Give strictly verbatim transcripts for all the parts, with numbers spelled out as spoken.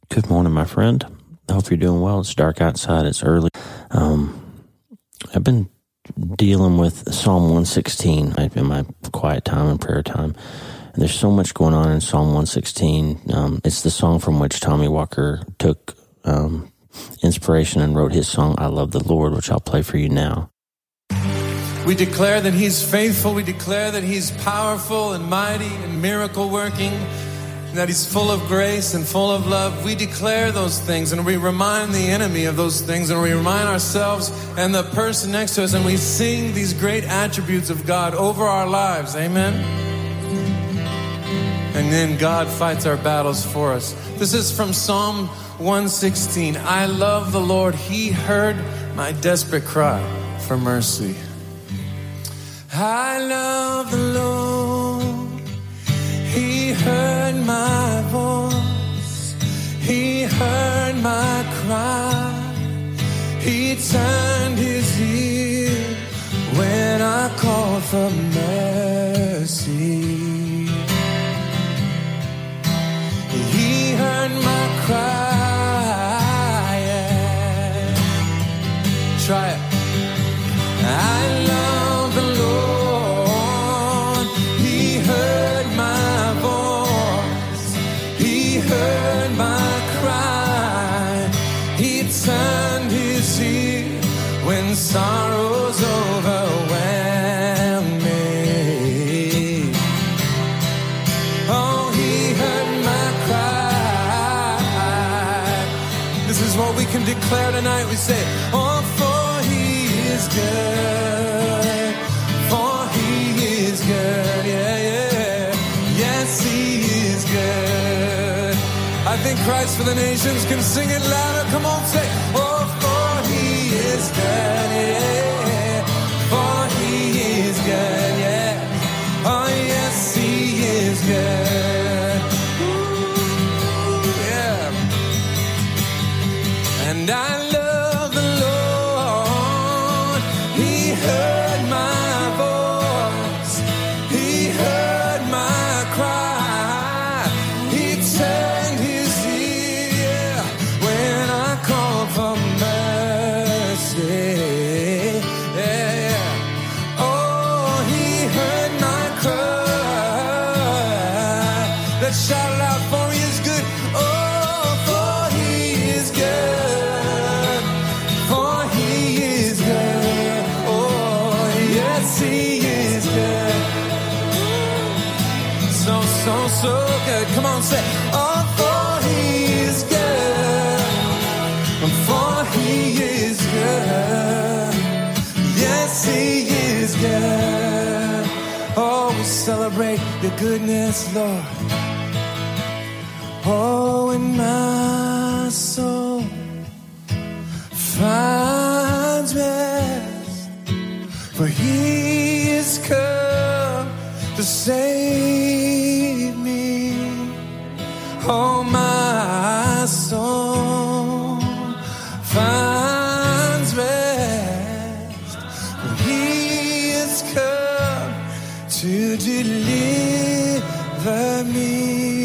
Good morning, my friend. I hope you're doing well. It's dark outside. It's early. Um, I've been dealing with Psalm one sixteen in my quiet time and prayer time. And there's so much going on in Psalm one sixteen. Um, it's the song from which Tommy Walker took um, inspiration and wrote his song, I Love the Lord, which I'll play for you now. We declare that He's faithful. We declare that He's powerful and mighty and miracle working, that He's full of grace and full of love. We declare those things, and we remind the enemy of those things, and we remind ourselves and the person next to us, and we sing these great attributes of God over our lives. Amen? And then God fights our battles for us. This is from Psalm one sixteen. I love the Lord. He heard my desperate cry for mercy. I love the Lord. He heard my voice. He heard my cry. He turned His ear when I called for mercy. He heard my cry. Yeah. Try it. I love the Lord. He heard my voice. He heard my cry. He turned His ear when sorrows overwhelmed me. Oh, He heard my cry. This is what we can declare tonight. We say, oh, for He is good. For He is good. Yeah, yeah. Yes, He is good. I think Christ for the Nations can sing it louder. Come on, say, oh, for He is good. Yeah. For He is good. Yeah. Oh, yes, He is good. Ooh, yeah. And I love the Lord. He heard my voice. He heard my cry. He turned His ear when I called for mercy. Yeah, yeah. Oh, He heard my cry. Let's shout it out. For He is good. Oh, for He is good. For He is good. Oh, yes, He is good. So, so, so good. Come on, say, oh, for He is good. For He is good. Yes, He is good. Oh, we celebrate Your goodness, Lord. Oh, and my soul finds rest, for He is come to save me. Oh, my soul finds rest, for He is come to deliver me.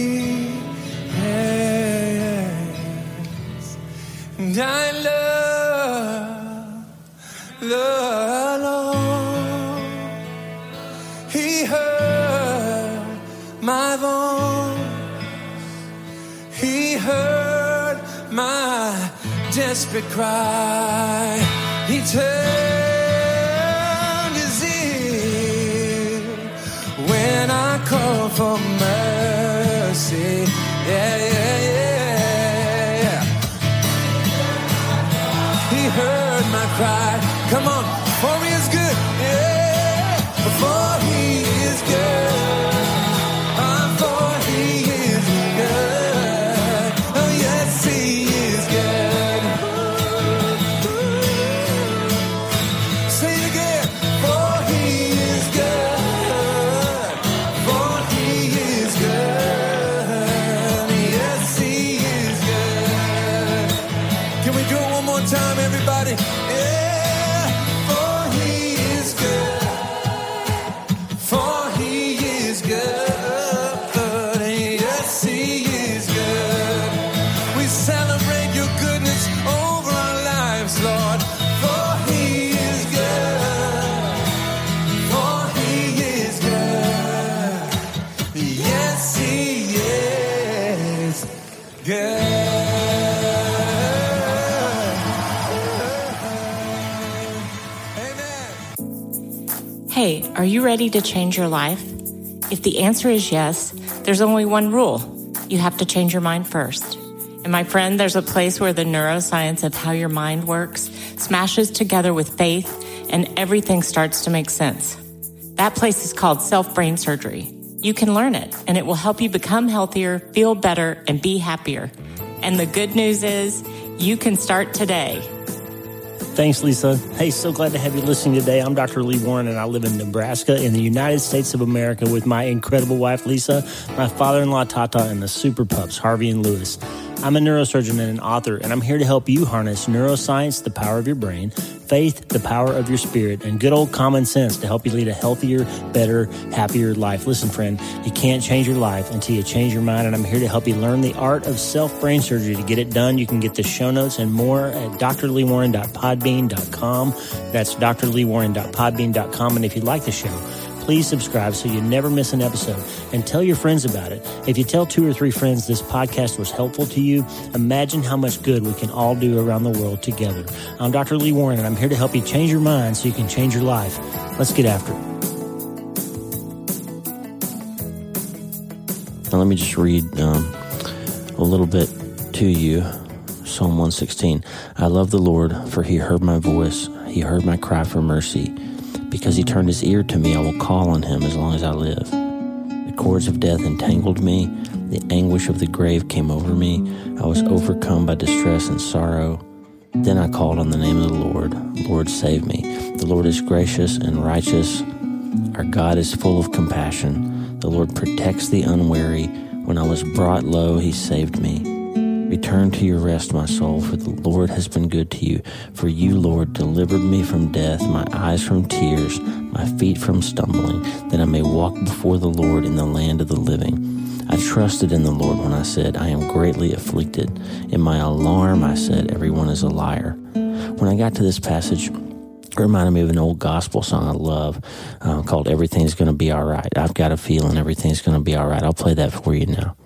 Yes. And I love the Lord. He heard my voice. He heard my desperate cry. He turned His ear when I called for mercy. Yeah, yeah, yeah, yeah. He heard my cry. Come on, for He is good. Yeah, for He is good. Oh, for He is good. Oh, yes, He is good. Say it again. For He is good. For He is good. Yes, He is good. Can we do it one more time, everybody? Yeah. For He is good. For He is good. Yes, He is good. We Are you ready to change your life? If the answer is yes, there's only one rule. You have to change your mind first. And my friend, there's a place where the neuroscience of how your mind works smashes together with faith and everything starts to make sense. That place is called self-brain surgery. You can learn it, and it will help you become healthier, feel better, and be happier. And the good news is you can start today. Thanks, Lisa. Hey, so glad to have you listening today. I'm Doctor Lee Warren, and I live in Nebraska in the United States of America with my incredible wife, Lisa, my father-in-law, Tata, and the super pups, Harvey and Lewis. I'm a neurosurgeon and an author, and I'm here to help you harness neuroscience, the power of your brain, faith, the power of your spirit, and good old common sense to help you lead a healthier, better, happier life. Listen, friend, you can't change your life until you change your mind, and I'm here to help you learn the art of self-brain surgery. To get it done, you can get the show notes and more at d r lee warren dot podbean dot com. That's d r lee warren dot podbean dot com, and if you like the show, please subscribe so you never miss an episode, and tell your friends about it. If you tell two or three friends this podcast was helpful to you, imagine how much good we can all do around the world together. I'm Doctor Lee Warren, and I'm here to help you change your mind so you can change your life. Let's get after it. Now let me just read um, a little bit to you. Psalm one sixteen. I love the Lord, for he heard my voice. He heard my cry for mercy. Because he turned his ear to me, I will call on him as long as I live. The cords of death entangled me. The anguish of the grave came over me. I was overcome by distress and sorrow. Then I called on the name of the Lord. Lord, save me. The Lord is gracious and righteous. Our God is full of compassion. The Lord protects the unwary. When I was brought low, he saved me. Return to your rest, my soul, for the Lord has been good to you. For you, Lord, delivered me from death, my eyes from tears, my feet from stumbling, that I may walk before the Lord in the land of the living. I trusted in the Lord when I said, I am greatly afflicted. In my alarm, I said, everyone is a liar. When I got to this passage, it reminded me of an old gospel song I love uh, called Everything's Gonna Be All Right. I've got a feeling everything's gonna be all right. I'll play that for you now.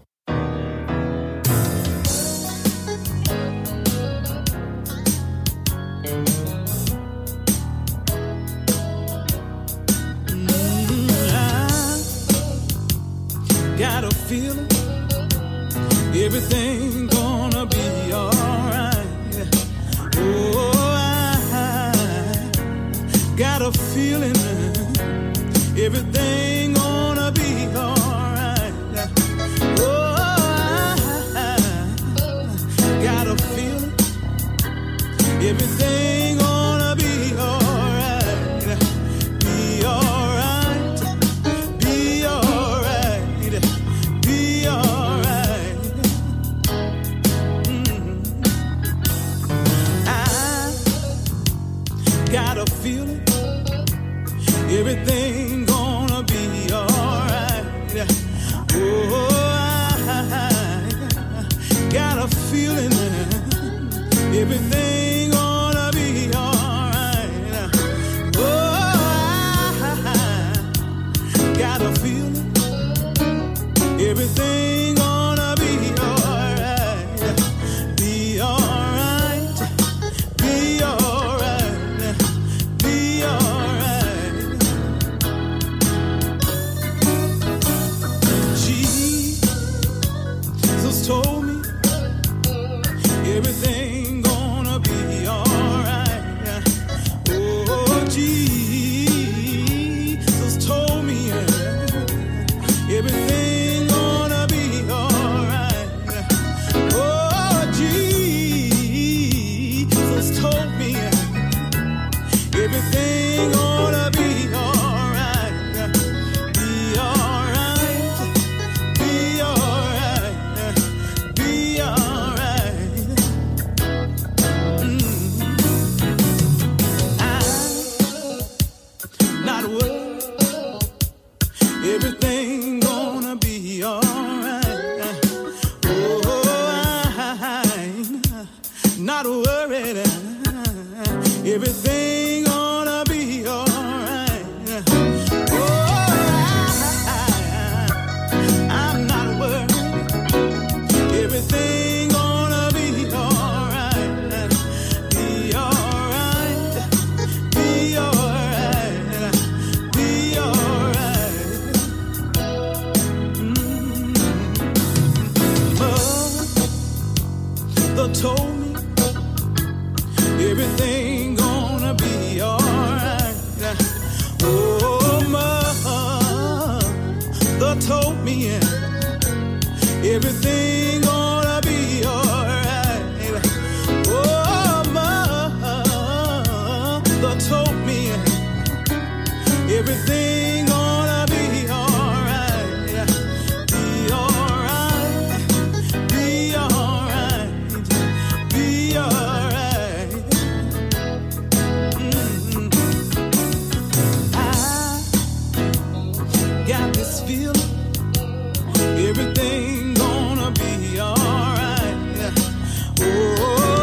Got a feeling everything gonna be alright. Oh, I got a feeling everything gonna be alright. Oh, I got a feeling everything gonna be alright. Be alright. Be alright. Be alright. Mm-hmm. I got a feeling everything gonna be alright. Oh, I got a feeling everything gonna be alright. Oh, I got a feeling everything gonna be alright. Be alright. Be alright. Be alright. Jesus told me everything gonna be alright. Oh, Jesus told me everything. Everything gonna be alright. Be alright. Be alright. Be alright. Mm. I'm not worried. Everything gonna be alright. Oh, I'm not worried. Everything gonna be alright. Oh, I, I'm not worried. Everything gonna be alright. Be alright. Be alright. Be alright. mother told me everything gonna be alright. Oh, mother told me everything gonna be alright. Oh, mother told me everything gonna be alright. Be alright. Be alright. Be alright. Mm-hmm. I got this feeling everything gonna be alright. Oh,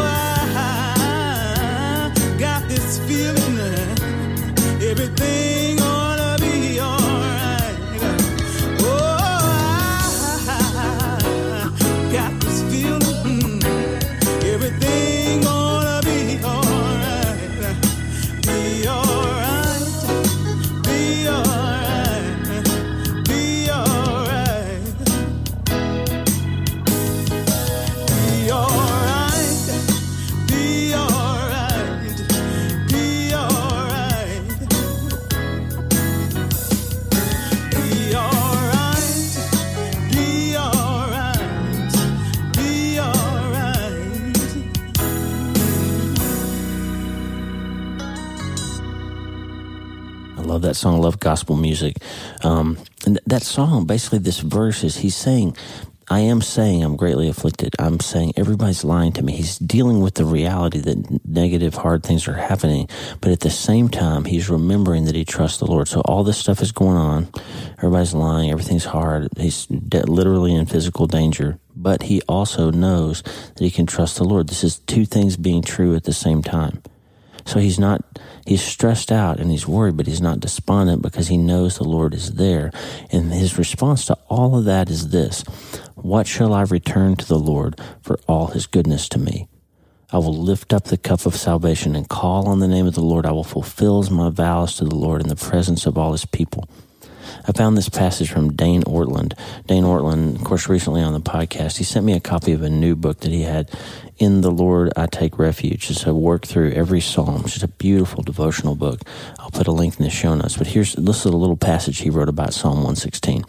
I got this feeling everything gonna be alright. Oh, I got this feeling everything gonna be alright. Be alright. Be alright. Be alright. Be alright. Be alright. Be alright. Be alright. Be alright. Be alright. I love that song. I love gospel music. Um, and th- that song, basically this verse is he's saying, I am saying I'm greatly afflicted. I'm saying everybody's lying to me. He's dealing with the reality that negative, hard things are happening. But at the same time, he's remembering that he trusts the Lord. So all this stuff is going on. Everybody's lying. Everything's hard. He's de- literally in physical danger. But he also knows that he can trust the Lord. This is two things being true at the same time. So he's not, he's stressed out and he's worried, but he's not despondent because he knows the Lord is there. And his response to all of that is this: what shall I return to the Lord for all his goodness to me? I will lift up the cup of salvation and call on the name of the Lord. I will fulfill my vows to the Lord in the presence of all his people. I found this passage from Dane Ortland. Dane Ortland, of course, recently on the podcast, he sent me a copy of a new book that he had, In the Lord I Take Refuge. It's a work through every psalm. It's just a beautiful devotional book. I'll put a link in the show notes. But here's this is a little passage he wrote about Psalm one sixteen.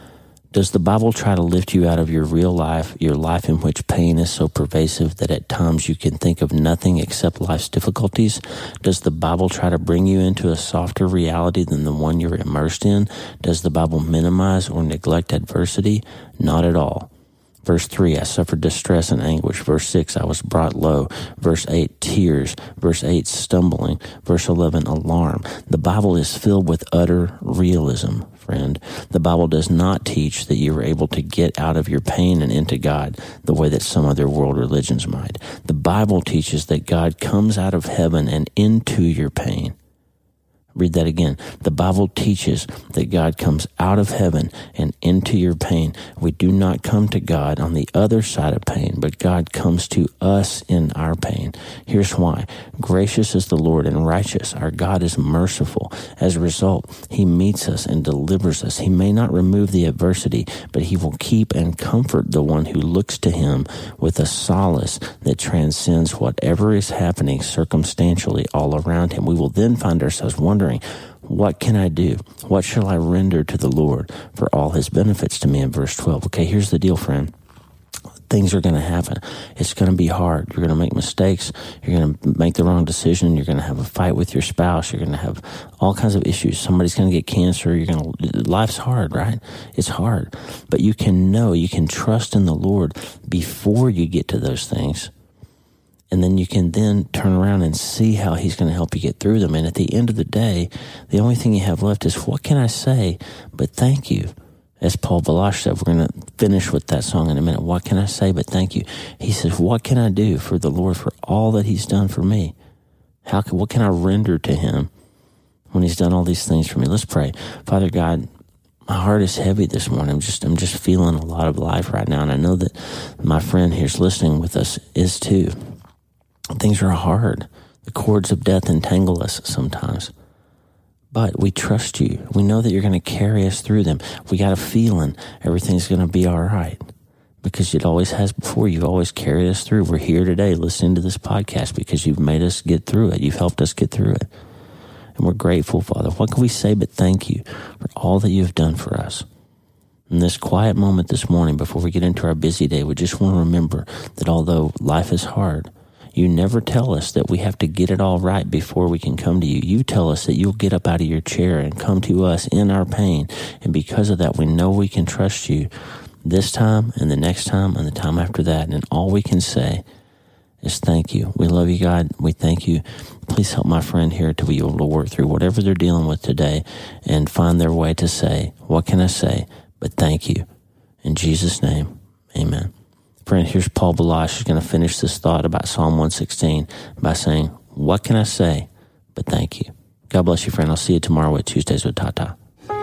Does the Bible try to lift you out of your real life, your life in which pain is so pervasive that at times you can think of nothing except life's difficulties? Does the Bible try to bring you into a softer reality than the one you're immersed in? Does the Bible minimize or neglect adversity? Not at all. Verse three, I suffered distress and anguish. Verse six, I was brought low. Verse eight, tears. Verse eight, stumbling. Verse eleven, alarm. The Bible is filled with utter realism, friend. The Bible does not teach that you are able to get out of your pain and into God the way that some other world religions might. The Bible teaches that God comes out of heaven and into your pain. Read that again. The Bible teaches that God comes out of heaven and into your pain. We do not come to God on the other side of pain, but God comes to us in our pain. Here's why. Gracious is the Lord and righteous. Our God is merciful. As a result, he meets us and delivers us. He may not remove the adversity, but he will keep and comfort the one who looks to him with a solace that transcends whatever is happening circumstantially all around him. We will then find ourselves wondering, what can I do? What shall I render to the Lord for all his benefits to me? In verse twelve. Okay, here's the deal, friend. Things are going to happen. It's going to be hard. You're going to make mistakes. You're going to make the wrong decision. You're going to have a fight with your spouse. You're going to have all kinds of issues. Somebody's going to get cancer. You're going to, life's hard, right? It's hard. But you can know, you can trust in the Lord before you get to those things. And then you can then turn around and see how he's going to help you get through them. And at the end of the day, the only thing you have left is, what can I say but thank you? As Paul Balash said, we're going to finish with that song in a minute. What can I say but thank you? He says, what can I do for the Lord for all that he's done for me? How can, what can I render to him when he's done all these things for me? Let's pray. Father God, my heart is heavy this morning. I'm just, I'm just feeling a lot of life right now. And I know that my friend here's listening with us is too. Things are hard. The cords of death entangle us sometimes. But we trust you. We know that you're going to carry us through them. We got a feeling everything's going to be all right. because it always has before. You've always carried us through. We're here today listening to this podcast because you've made us get through it. You've helped us get through it. And we're grateful, Father. What can we say but thank you for all that you've done for us? In this quiet moment this morning, before we get into our busy day, we just want to remember that although life is hard, you never tell us that we have to get it all right before we can come to you. You tell us that you'll get up out of your chair and come to us in our pain. And because of that, we know we can trust you this time and the next time and the time after that. And all we can say is thank you. We love you, God. We thank you. Please help my friend here to be able to work through whatever they're dealing with today and find their way to say, what can I say but thank you? In Jesus' name, amen. Friend, here's Paul Balash who's going to finish this thought about Psalm one sixteen by saying, what can I say but thank you? God bless you, friend. I'll see you tomorrow at Tuesdays with Tata.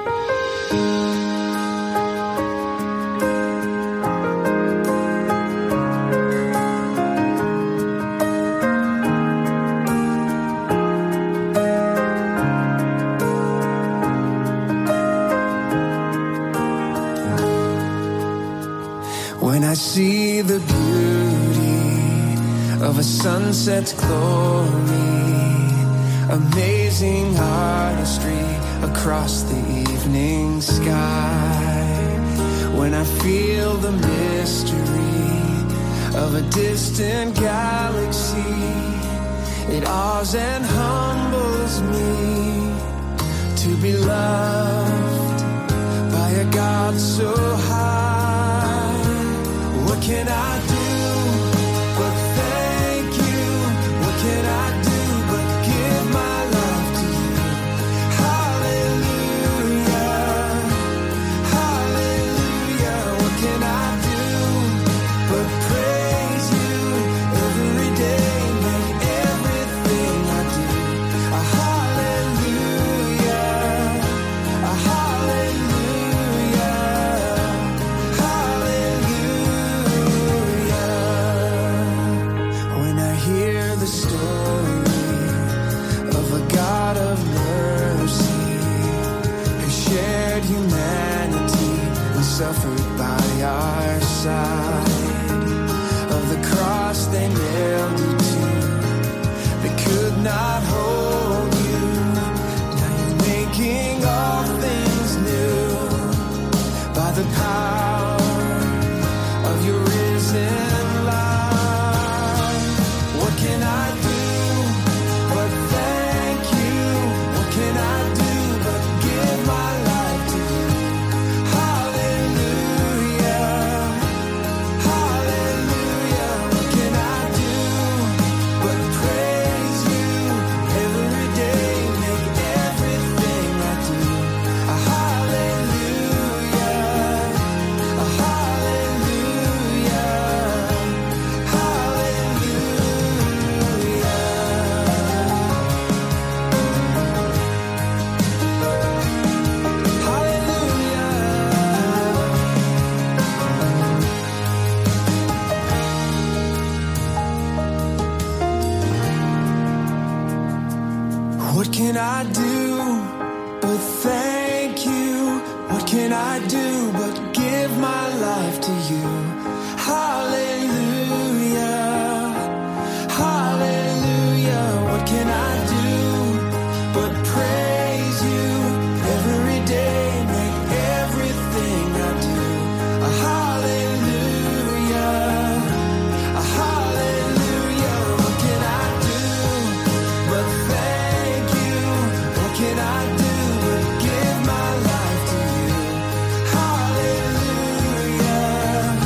When I see the beauty of a sunset's glory, amazing artistry across the evening sky, when I feel the mystery of a distant galaxy, it awes and humbles me to be loved by a God so high. What can I do but thank you? What can I do but give my life to you? Hallelujah, hallelujah. What can I do but praise you every day? Make everything I do a hallelujah, a hallelujah, hallelujah. When I hear the story of a God of mercy who shared humanity and suffered by our side, of the cross they nailed you to, they could not hold you. Now you're making all things new by the power of your risen life. What can I do but thank you? What can I do but give my life to you? Hallelujah, hallelujah. What can I do but praise you every day? Make everything I do a hallelujah, a hallelujah, hallelujah. What can I do but thank you? What can I do but give my life to you? Hallelujah, hallelujah. What can I do but praise you every day? Make everything I do a hallelujah, a hallelujah. What can I do but thank you? What can I do but give my life to you? Hallelujah,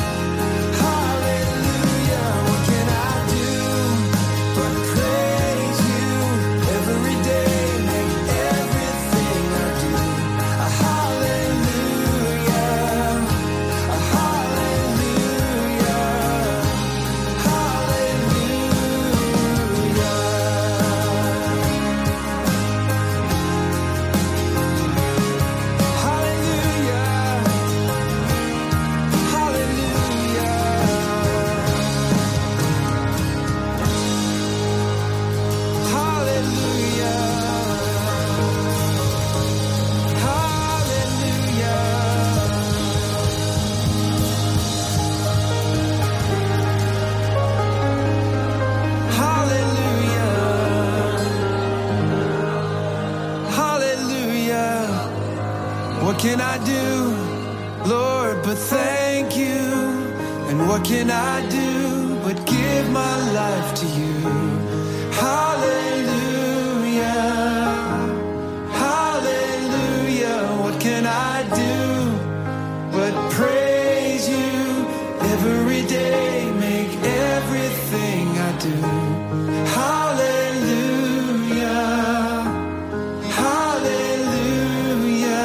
do, Lord, but thank you? And what can I do but give my life to you? Hallelujah, hallelujah. What can I do but praise you every day? Make everything I do. Hallelujah, hallelujah,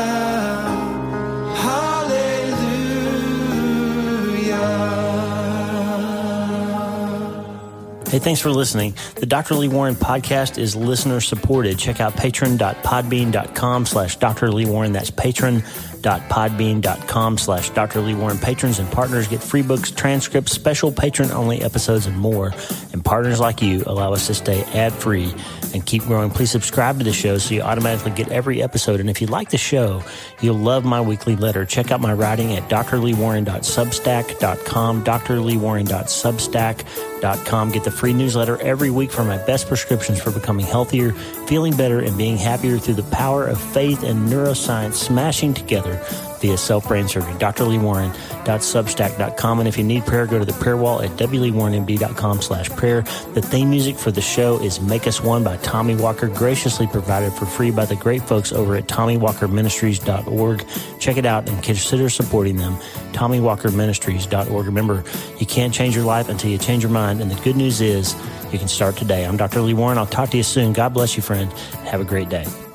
hallelujah. Hey, thanks for listening. The Doctor Lee Warren podcast is listener supported. Check out patron.podbean.com slash Dr. Lee Warren. That's patron.podbean.com slash Dr. Lee Warren. Patrons and partners get free books, transcripts, special patron-only episodes, and more. And partners like you allow us to stay ad-free and keep growing. Please subscribe to the show so you automatically get every episode. And if you like the show, you'll love my weekly letter. Check out my writing at d r lee warren dot substack dot com, d r lee warren dot substack dot com. Get the free newsletter every week for my best prescriptions for becoming healthier, feeling better, and being happier through the power of faith and neuroscience smashing together via self-brain surgery. d r lee warren dot substack dot com. And if you need prayer, go to the prayer wall at w lee warren m d dot com slash prayer. The theme music for the show is Make Us One by Tommy Walker, graciously provided for free by the great folks over at tommy walker ministries dot org. Check it out and consider supporting them. tommy walker ministries dot org. Remember, you can't change your life until you change your mind, and the good news is you can start today. I'm Doctor Lee Warren. I'll talk to you soon. God bless you, friend. Have a great day.